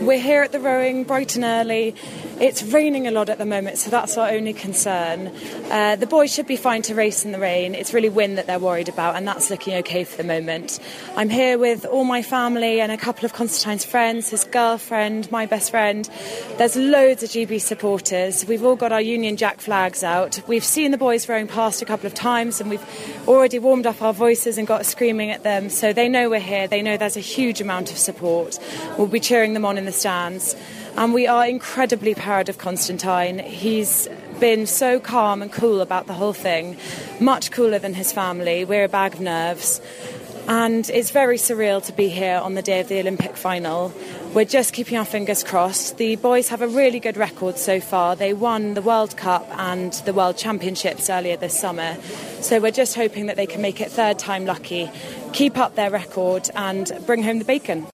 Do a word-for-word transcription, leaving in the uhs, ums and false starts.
We're here at the rowing bright and early. It's raining a lot at the moment, so that's our only concern. Uh, the boys should be fine to race in the rain. It's really wind that they're worried about, and that's looking okay for the moment. I'm here with all my family and a couple of Constantine's friends, his girlfriend, my best friend. There's loads of G B supporters. We've all got our Union Jack flags out. We've seen the boys rowing past a couple of times, and we've already warmed up our voices and got screaming at them, so they know we're here. They know there's a huge amount of support. We'll be cheering them on in the stands. And we are incredibly proud of Constantine. He's been so calm and cool about the whole thing, much cooler than his family. We're a bag of nerves. And it's very surreal to be here on the day of the Olympic final. We're just keeping our fingers crossed. The boys have a really good record so far. They won the World Cup and the World Championships earlier this summer. So we're just hoping that they can make it third time lucky, keep up their record and bring home the bacon.